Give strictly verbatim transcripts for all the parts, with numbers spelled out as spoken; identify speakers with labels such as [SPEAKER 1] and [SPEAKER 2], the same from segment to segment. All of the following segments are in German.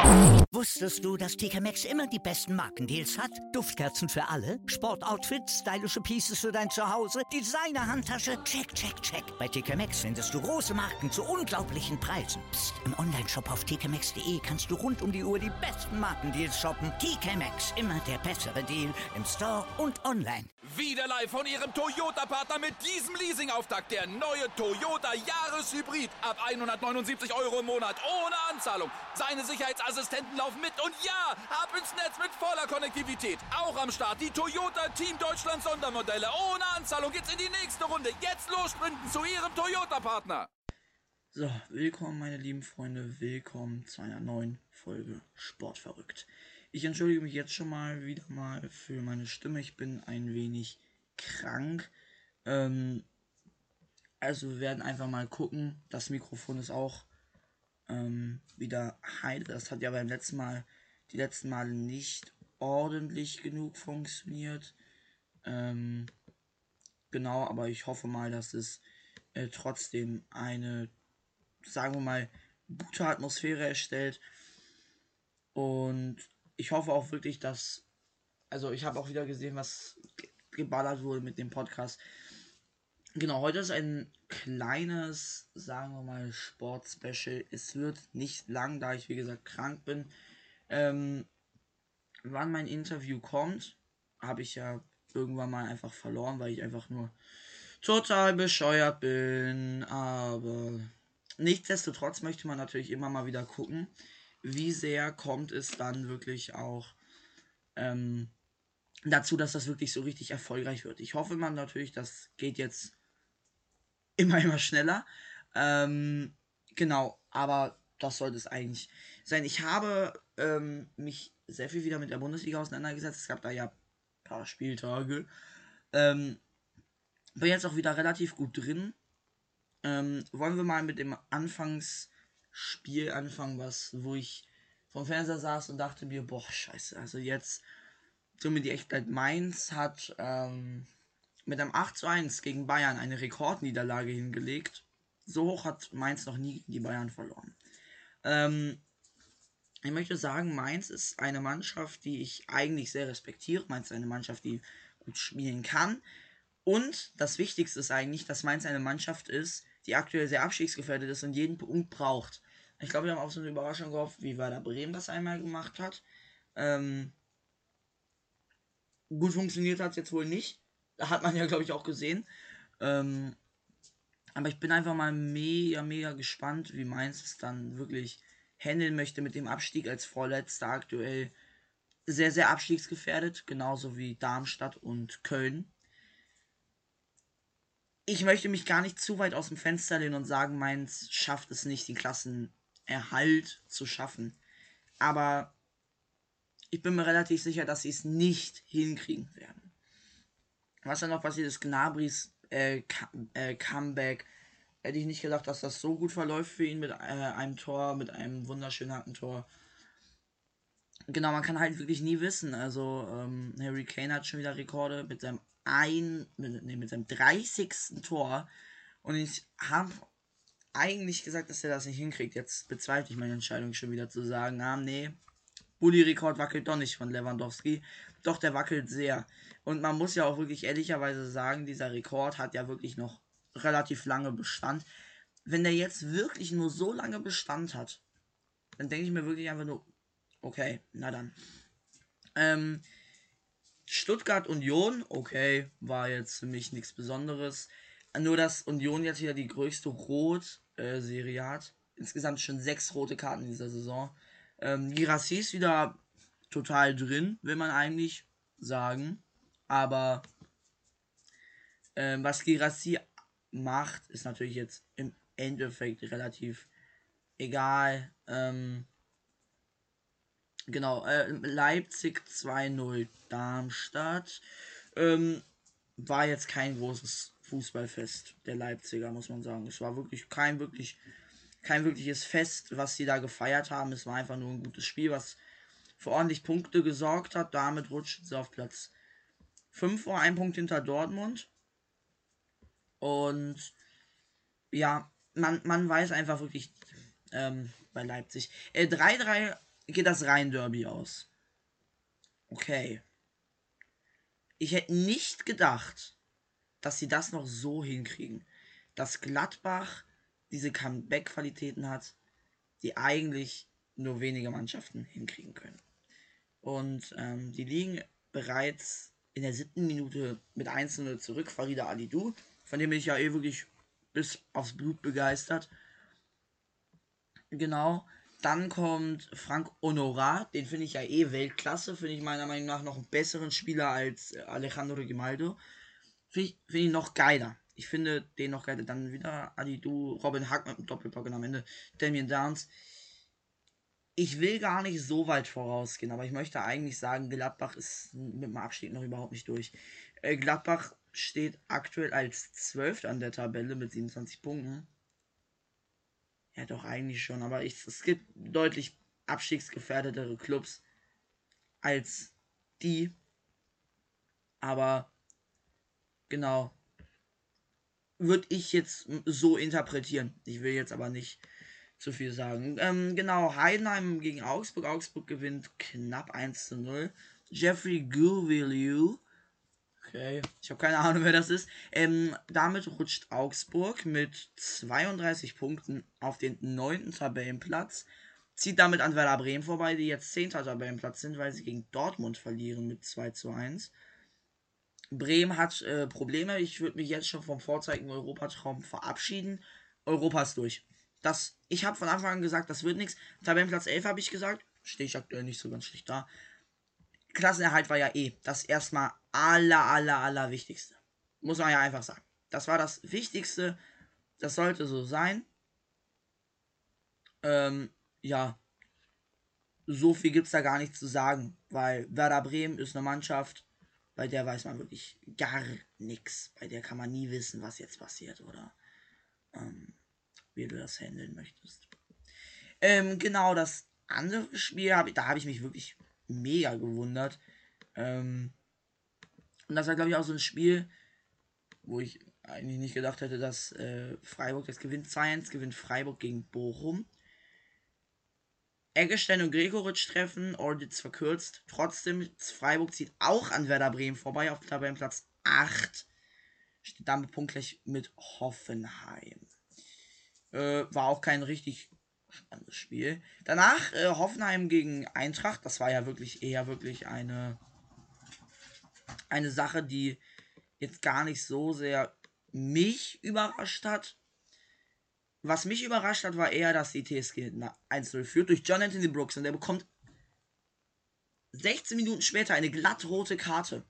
[SPEAKER 1] Wusstest du, dass T K Maxx immer die besten Markendeals hat? Duftkerzen für alle, Sportoutfits, stylische Pieces für dein Zuhause, Designer-Handtasche, check, check, check. Bei T K Maxx findest du große Marken zu unglaublichen Preisen. Psst. Im Onlineshop auf t k maxx punkt d e kannst du rund um die Uhr die besten Markendeals shoppen. T K Maxx, immer der bessere Deal im Store und online.
[SPEAKER 2] Wieder live von Ihrem Toyota-Partner mit diesem Leasing-Auftakt. Der neue Toyota Jahreshybrid. Ab hundertneunundsiebzig Euro im Monat. Ohne Anzahlung. Seine Sicherheitsassistenten laufen mit. Und ja, ab ins Netz mit voller Konnektivität. Auch am Start die Toyota Team Deutschland Sondermodelle. Ohne Anzahlung geht's in die nächste Runde. Jetzt los sprinten zu Ihrem Toyota-Partner.
[SPEAKER 3] So, willkommen meine lieben Freunde. Willkommen zu einer neuen Folge Sportverrückt. Ich entschuldige mich jetzt schon mal wieder mal für meine Stimme. Ich bin ein wenig krank. Ähm, also wir werden einfach mal gucken. Das Mikrofon ist auch ähm, wieder heil. Das hat ja beim letzten Mal, die letzten Male nicht ordentlich genug funktioniert. Ähm, genau, aber ich hoffe mal, dass es äh, trotzdem eine, sagen wir mal, gute Atmosphäre erstellt. Und ich hoffe auch wirklich, dass, also ich habe auch wieder gesehen, was ge- geballert wurde mit dem Podcast. Genau, heute ist ein kleines, sagen wir mal, Sport-Special. Es wird nicht lang, da ich wie gesagt krank bin. Ähm, wann mein Interview kommt, habe ich ja irgendwann mal einfach verloren, weil ich einfach nur total bescheuert bin. Aber nichtsdestotrotz möchte man natürlich immer mal wieder gucken, wie sehr kommt es dann wirklich auch ähm, dazu, dass das wirklich so richtig erfolgreich wird. Ich hoffe man natürlich, das geht jetzt immer, immer schneller. Ähm, genau, aber das sollte es eigentlich sein. Ich habe ähm, mich sehr viel wieder mit der Bundesliga auseinandergesetzt. Es gab da ja ein paar Spieltage. Ähm, bin jetzt auch wieder relativ gut drin. Ähm, wollen wir mal mit dem Anfangsspiel anfangen, was, wo ich vom Fernseher saß und dachte mir, boah, scheiße, also jetzt, so mit die Echtheit, Mainz hat ähm, mit einem acht zu eins gegen Bayern eine Rekordniederlage hingelegt. So hoch hat Mainz noch nie gegen die Bayern verloren. Ähm, ich möchte sagen, Mainz ist eine Mannschaft, die ich eigentlich sehr respektiere. Mainz ist eine Mannschaft, die gut spielen kann. Und das Wichtigste ist eigentlich, dass Mainz eine Mannschaft ist, die aktuell sehr abstiegsgefährdet ist und jeden Punkt braucht. Ich glaube, wir haben auch so eine Überraschung gehofft, wie Werder Bremen das einmal gemacht hat. Ähm, gut funktioniert hat es jetzt wohl nicht. Da hat man ja, glaube ich, auch gesehen. Ähm, aber ich bin einfach mal mega, mega gespannt, wie Mainz es dann wirklich handeln möchte mit dem Abstieg als Vorletzter aktuell. Sehr, sehr abstiegsgefährdet, genauso wie Darmstadt und Köln. Ich möchte mich gar nicht zu weit aus dem Fenster lehnen und sagen, Mainz schafft es nicht, den Klassenerhalt zu schaffen. Aber ich bin mir relativ sicher, dass sie es nicht hinkriegen werden. Was dann noch passiert ist, Gnabrys äh, äh, Comeback. Hätte ich nicht gedacht, dass das so gut verläuft für ihn mit äh, einem Tor, mit einem wunderschönen Hackentor. Genau, man kann halt wirklich nie wissen. Also, ähm, Harry Kane hat schon wieder Rekorde mit seinem ein, mit, nee, mit seinem dreißigsten Tor. Und ich habe eigentlich gesagt, dass er das nicht hinkriegt. Jetzt bezweifle ich meine Entscheidung schon wieder zu sagen, ah, nee, Bulli-Rekord wackelt doch nicht von Lewandowski. Doch, der wackelt sehr. Und man muss ja auch wirklich ehrlicherweise sagen, dieser Rekord hat ja wirklich noch relativ lange Bestand. Wenn der jetzt wirklich nur so lange Bestand hat, dann denke ich mir wirklich einfach nur, okay, na dann. Ähm, Stuttgart Union, okay, war jetzt für mich nichts Besonderes. Nur, dass Union jetzt wieder die größte Rot-Serie hat. Insgesamt schon sechs rote Karten in dieser Saison. Ähm, Girassi ist wieder total drin, will man eigentlich sagen. Aber ähm, was Girassi macht, ist natürlich jetzt im Endeffekt relativ egal. Ähm, genau, äh, Leipzig zwei null Darmstadt. Ähm, war jetzt kein großes Fußballfest der Leipziger, muss man sagen. Es war wirklich kein wirklich kein wirkliches Fest, was sie da gefeiert haben. Es war einfach nur ein gutes Spiel, was für ordentlich Punkte gesorgt hat. Damit rutscht sie auf Platz fünf vor, ein Punkt hinter Dortmund. Und ja, man, man weiß einfach wirklich ähm, bei Leipzig. Äh, drei drei geht das Rhein-Derby aus. Okay. Ich hätte nicht gedacht, dass sie das noch so hinkriegen. Dass Gladbach diese Comeback-Qualitäten hat, die eigentlich nur wenige Mannschaften hinkriegen können. Und ähm, die liegen bereits in der siebten Minute mit eins zu null zurück. Farida Alidou, von dem bin ich ja eh wirklich bis aufs Blut begeistert. Genau. Dann kommt Frank Honorat, den finde ich ja eh Weltklasse, finde ich meiner Meinung nach noch einen besseren Spieler als Alejandro Grimaldo. Finde ich, find ich noch geiler. Ich finde den noch geiler. Dann wieder Alidou, Robin Hack mit dem Doppelpack und am Ende Damien Downs. Ich will gar nicht so weit vorausgehen, aber ich möchte eigentlich sagen, Gladbach ist mit dem Abstieg noch überhaupt nicht durch. Äh, Gladbach steht aktuell als Zwölfter an der Tabelle mit siebenundzwanzig Punkten. Ja, doch eigentlich schon, aber ich, es gibt deutlich abstiegsgefährdetere Clubs als die. Aber genau, würde ich jetzt so interpretieren. Ich will jetzt aber nicht zu viel sagen. Ähm, genau, Heidenheim gegen Augsburg. Augsburg gewinnt knapp eins zu null. Jeffrey Gouvelou. Okay, ich habe keine Ahnung, wer das ist. Ähm, damit rutscht Augsburg mit zweiunddreißig Punkten auf den neunten Tabellenplatz. Zieht damit an Werder Bremen vorbei, die jetzt zehnter Tabellenplatz sind, weil sie gegen Dortmund verlieren mit zwei zu eins. Bremen hat äh, Probleme. Ich würde mich jetzt schon vom vorzeitigen Europatraum verabschieden. Europa ist durch. Das, ich habe von Anfang an gesagt, das wird nichts. Tabellenplatz elf habe ich gesagt. Stehe ich aktuell nicht so ganz schlecht da. Klassenerhalt war ja eh das erstmal aller, aller, aller Wichtigste. Muss man ja einfach sagen. Das war das Wichtigste. Das sollte so sein. Ähm, ja. So viel gibt es da gar nicht zu sagen. Weil Werder Bremen ist eine Mannschaft, bei der weiß man wirklich gar nichts. Bei der kann man nie wissen, was jetzt passiert oder ähm, wie du das handeln möchtest. Ähm, genau, das andere Spiel, hab, da habe ich mich wirklich mega gewundert. Ähm, und das war, glaube ich, auch so ein Spiel, wo ich eigentlich nicht gedacht hätte, dass äh, Freiburg das gewinnt. zwei eins gewinnt Freiburg gegen Bochum. Eggestein und Gregoritsch treffen, Orditz verkürzt. Trotzdem, Freiburg zieht auch an Werder Bremen vorbei auf Tabellenplatz acht. Steht damit punktgleich mit Hoffenheim. Äh, war auch kein richtig spannendes Spiel. Danach äh, Hoffenheim gegen Eintracht. Das war ja wirklich eher wirklich eine, eine Sache, die jetzt gar nicht so sehr mich überrascht hat. Was mich überrascht hat, war eher, dass die T S G eins zu null führt durch John Anthony Brooks und der bekommt sechzehn Minuten später eine glattrote Karte.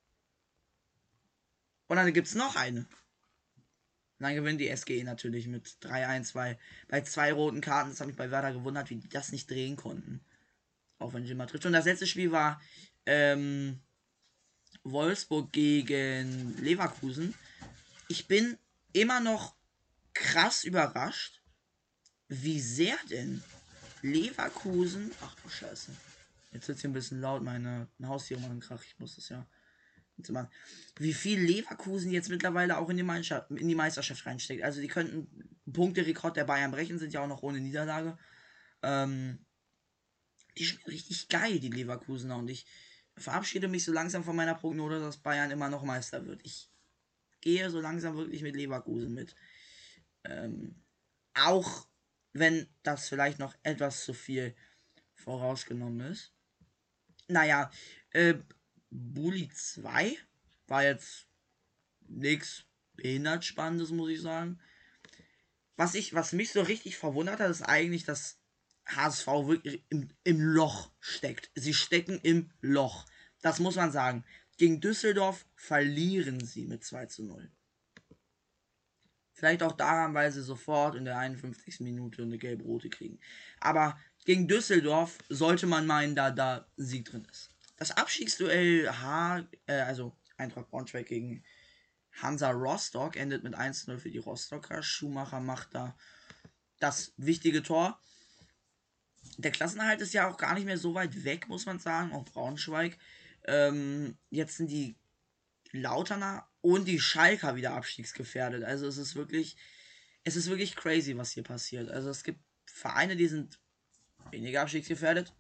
[SPEAKER 3] Und dann gibt es noch eine. Und dann gewinnt die S G E natürlich mit drei eins, weil bei zwei roten Karten, das hat mich bei Werder gewundert, wie die das nicht drehen konnten. Auch wenn Jimmer trifft. Und das letzte Spiel war ähm, Wolfsburg gegen Leverkusen. Ich bin immer noch krass überrascht, wie sehr denn Leverkusen... Ach du Scheiße. Jetzt wird es hier ein bisschen laut, meine Haustiere machen Krach. Ich muss das ja... machen. Wie viel Leverkusen jetzt mittlerweile auch in die, Mannschaft, in die Meisterschaft reinsteckt. Also die könnten Punkterekord der Bayern brechen, sind ja auch noch ohne Niederlage. Ähm, die spielen richtig geil, die Leverkusener. Und ich verabschiede mich so langsam von meiner Prognose, dass Bayern immer noch Meister wird. Ich gehe so langsam wirklich mit Leverkusen mit. Ähm, auch wenn das vielleicht noch etwas zu viel vorausgenommen ist. Naja, äh, Bully zwei war jetzt nichts behindert Spannendes, muss ich sagen. Was, ich, was mich so richtig verwundert hat, ist eigentlich, dass H S V wirklich im, im Loch steckt. Sie stecken im Loch. Das muss man sagen. Gegen Düsseldorf verlieren sie mit zwei zu null. Vielleicht auch daran, weil sie sofort in der einundfünfzigsten Minute eine gelb-rote kriegen. Aber gegen Düsseldorf sollte man meinen, da da Sieg drin ist. Das Abstiegsduell H, äh, also Eintracht Braunschweig gegen Hansa Rostock endet mit eins zu null für die Rostocker. Schumacher macht da das wichtige Tor. Der Klassenerhalt ist ja auch gar nicht mehr so weit weg, muss man sagen. Auch Braunschweig. Ähm, jetzt sind die Lauterner und die Schalker wieder abstiegsgefährdet. Also es ist wirklich, es ist wirklich crazy, was hier passiert. Also es gibt Vereine, die sind weniger abstiegsgefährdet.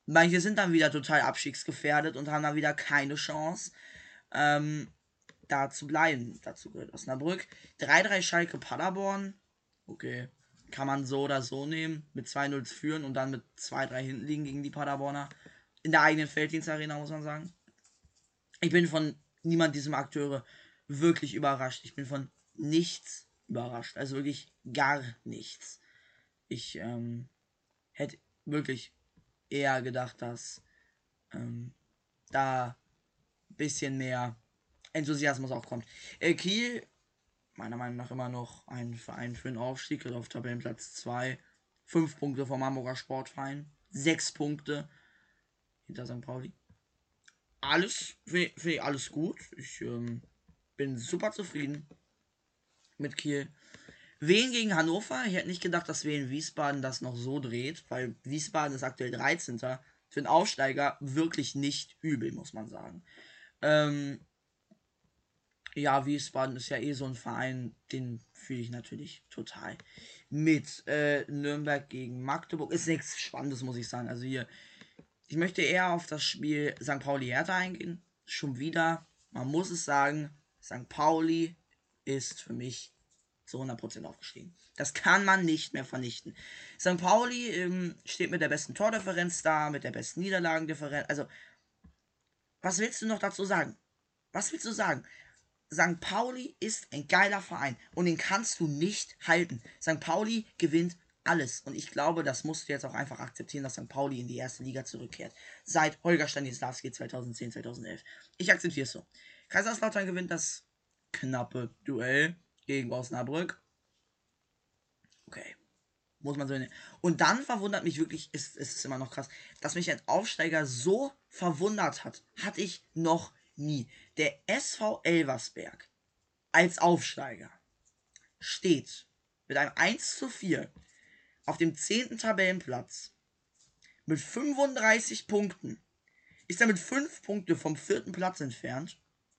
[SPEAKER 3] Manche sind dann wieder total abstiegsgefährdet und haben dann wieder keine Chance, ähm, da zu bleiben. Dazu gehört Osnabrück. drei drei Schalke Paderborn. Okay. Kann man so oder so nehmen. Mit zwei null führen und dann mit zwei drei hinten liegen gegen die Paderborner. In der eigenen Felddienstarena, muss man sagen. Ich bin von niemand diesem Akteure wirklich überrascht. Ich bin von nichts überrascht. Also wirklich gar nichts. Ich ähm, hätte wirklich eher gedacht, dass ähm, da ein bisschen mehr Enthusiasmus auch kommt. Äh, Kiel, meiner Meinung nach immer noch ein Verein für den Aufstieg, auf Tabellenplatz zwei. Fünf Punkte vom Hamburger Sportverein. Sechs Punkte hinter Sankt Pauli. Alles, finde find ich alles gut. Ich ähm, bin super zufrieden mit Kiel. Wien gegen Hannover. Ich hätte nicht gedacht, dass Wien Wiesbaden das noch so dreht, weil Wiesbaden ist aktuell dreizehnter Für einen Aufsteiger wirklich nicht übel, muss man sagen. Ähm, ja, Wiesbaden ist ja eh so ein Verein, den fühle ich natürlich total mit. Äh, Nürnberg gegen Magdeburg ist nichts Spannendes, muss ich sagen. Also hier, ich möchte eher auf das Spiel Sankt Pauli-Hertha eingehen. Schon wieder, man muss es sagen, Sankt Pauli ist für mich zu hundert Prozent aufgestiegen. Das kann man nicht mehr vernichten. Sankt Pauli ähm, steht mit der besten Tordifferenz da, mit der besten Niederlagendifferenz. Also, was willst du noch dazu sagen? Was willst du sagen? Sankt Pauli ist ein geiler Verein und den kannst du nicht halten. Sankt Pauli gewinnt alles und ich glaube, das musst du jetzt auch einfach akzeptieren, dass Sankt Pauli in die erste Liga zurückkehrt. Seit Holger Stanislawski zweitausendzehn, zweitauself. Ich akzeptiere es so. Kaiserslautern gewinnt das knappe Duell gegen Osnabrück. Okay. Muss man so nennen. Und dann verwundert mich wirklich, ist, ist es immer noch krass, dass mich ein Aufsteiger so verwundert hat. Hatte ich noch nie. Der S V Elversberg als Aufsteiger steht mit einem eins zu vier auf dem zehnten Tabellenplatz mit fünfunddreißig Punkten. Ist damit fünf Punkte vom vierten Platz entfernt.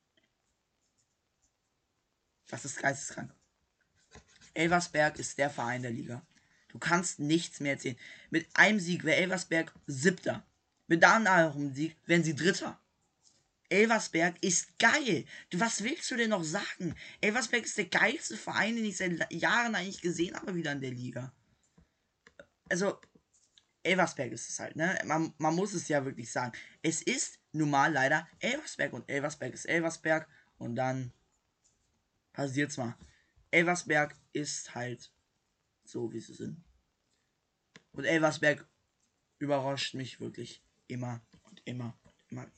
[SPEAKER 3] Das ist geisteskrank. Elversberg ist der Verein der Liga. Du kannst nichts mehr erzählen. Mit einem Sieg wäre Elversberg Siebter. Mit einem Sieg wären sie Dritter. Elversberg ist geil. Du, was willst du denn noch sagen? Elversberg ist der geilste Verein, den ich seit Jahren eigentlich gesehen habe, wieder in der Liga. Also, Elversberg ist es halt, ne? Man, man muss es ja wirklich sagen. Es ist nun mal leider Elversberg und Elversberg ist Elversberg und dann passiert's mal. Elversberg ist halt so, wie sie sind. Und Elversberg überrascht mich wirklich immer und immer und immer wieder.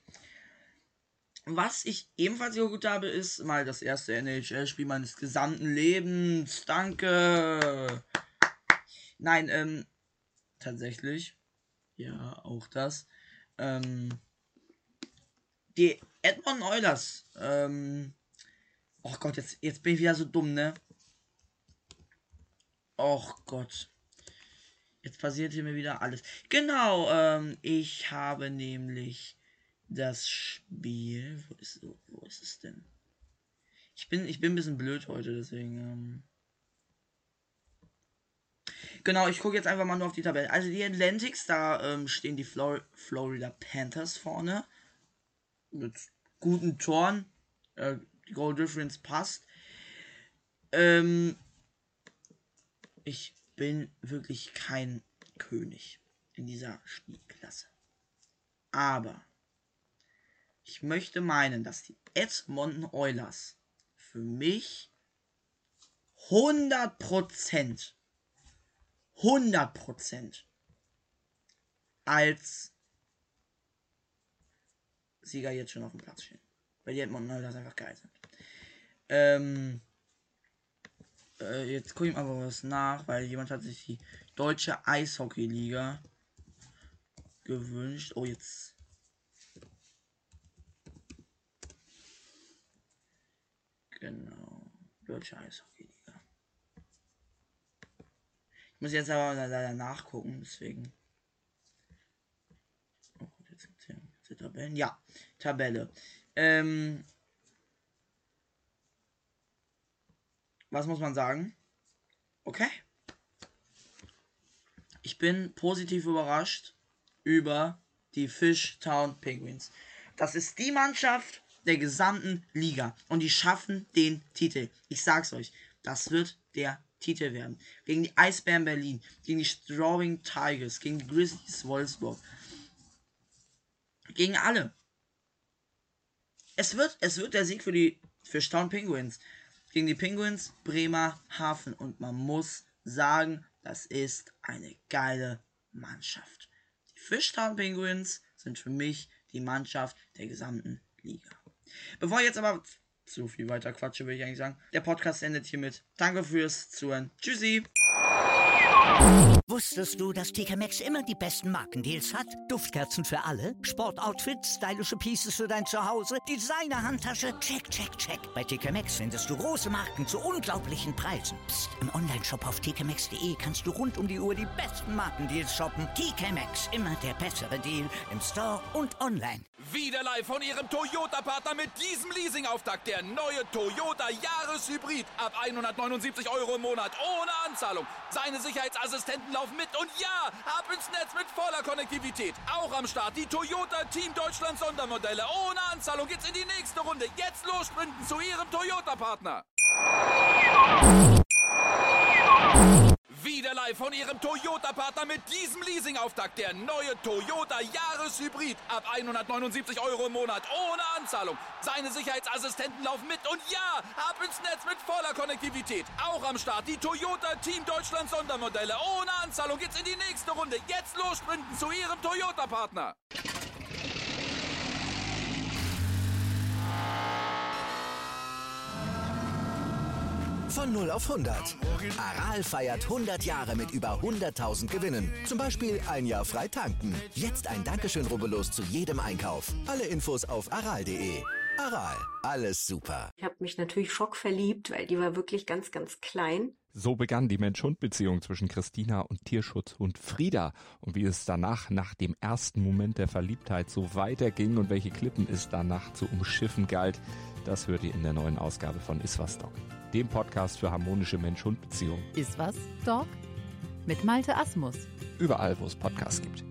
[SPEAKER 3] Was ich ebenfalls so gut habe, ist mal das erste N H L-Spiel meines gesamten Lebens. Danke! Nein, ähm, tatsächlich. Ja, auch das. Ähm, die Edmonton Oilers. Ähm, oh Gott, jetzt, jetzt bin ich wieder so dumm, ne? Och Gott. Jetzt passiert hier mir wieder alles. Genau, ähm, ich habe nämlich das Spiel. Wo ist, wo ist es denn? Ich bin, ich bin ein bisschen blöd heute, deswegen. Ähm genau, ich gucke jetzt einfach mal nur auf die Tabelle. Also die Atlantics, da ähm, stehen die Flor- Florida Panthers vorne. Mit guten Toren. Äh, die Goal Difference passt. Ähm, ich bin wirklich kein König in dieser Spielklasse. Aber ich möchte meinen, dass die Edmonton Oilers für mich hundert Prozent hundert Prozent als Sieger jetzt schon auf dem Platz stehen. Weil die Edmonton Oilers einfach geil sind. Ähm, äh, jetzt gucke ich mal was nach, weil jemand hat sich die deutsche Eishockey-Liga gewünscht. Oh, jetzt. Genau. Deutsche Eishockey-Liga. Ich muss jetzt aber leider nachgucken, deswegen. Oh, jetzt gibt's hier Tabellen. Ja, Tabelle. Ähm, was muss man sagen? Okay. Ich bin positiv überrascht über die Fishtown Penguins. Das ist die Mannschaft der gesamten Liga und die schaffen den Titel. Ich sag's euch, das wird der Titel werden. Gegen die Eisbären Berlin, gegen die Straubing Tigers, gegen die Grizzlies Wolfsburg. Gegen alle. Es wird, es wird der Sieg für die Fishtown Penguins. Gegen die Penguins Bremerhaven. Und man muss sagen, das ist eine geile Mannschaft. Die Fishtown Penguins sind für mich die Mannschaft der gesamten Liga. Bevor ich jetzt aber zu viel weiter quatsche, will ich eigentlich sagen, der Podcast endet hiermit. Danke fürs Zuhören. Tschüssi.
[SPEAKER 1] Wusstest du, dass T K Maxx immer die besten Markendeals hat? Duftkerzen für alle, Sportoutfits, stylische Pieces für dein Zuhause, Designer-Handtasche, check, check, check. Bei T K Maxx findest du große Marken zu unglaublichen Preisen. Psst. Im Onlineshop auf t k maxx punkt de kannst du rund um die Uhr die besten Markendeals shoppen. T K Maxx, immer der bessere Deal im Store und online.
[SPEAKER 2] Wieder live von Ihrem Toyota-Partner mit diesem Leasing-Auftakt. Der neue Toyota Jahreshybrid. Ab hundertneunundsiebzig Euro im Monat ohne Anzahlung. Seine Sicherheitsassistenten laufen mit und ja, ab ins Netz mit voller Konnektivität. Auch am Start die Toyota Team Deutschland Sondermodelle. Ohne Anzahlung geht's in die nächste Runde. Jetzt los sprinten zu Ihrem Toyota-Partner. Wieder live von Ihrem Toyota-Partner mit diesem Leasing-Auftakt. Der neue Toyota Jahreshybrid. Ab hundertneunundsiebzig Euro im Monat ohne Anzahlung. Seine Sicherheitsassistenten laufen mit und ja, ab ins Netz mit voller Konnektivität. Auch am Start die Toyota Team Deutschland Sondermodelle. Ohne Anzahlung geht's in die nächste Runde. Jetzt los sprinten zu Ihrem Toyota-Partner.
[SPEAKER 4] Von null auf hundert. Aral feiert hundert Jahre mit über hunderttausend Gewinnen. Zum Beispiel ein Jahr frei tanken. Jetzt ein Dankeschön, rubbellos zu jedem Einkauf. Alle Infos auf aral punkt de. Aral, alles super.
[SPEAKER 5] Ich habe mich natürlich schockverliebt, weil die war wirklich ganz, ganz klein.
[SPEAKER 6] So begann die Mensch-Hund-Beziehung zwischen Christina und Tierschutzhund Frieda. Und wie es danach, nach dem ersten Moment der Verliebtheit, so weiterging und welche Klippen es danach zu umschiffen galt, das hört ihr in der neuen Ausgabe von Iswas Dog, dem Podcast für harmonische Mensch-Hund-Beziehungen.
[SPEAKER 7] Iswas Dog? Mit Malte Asmus.
[SPEAKER 6] Überall, wo es Podcasts gibt.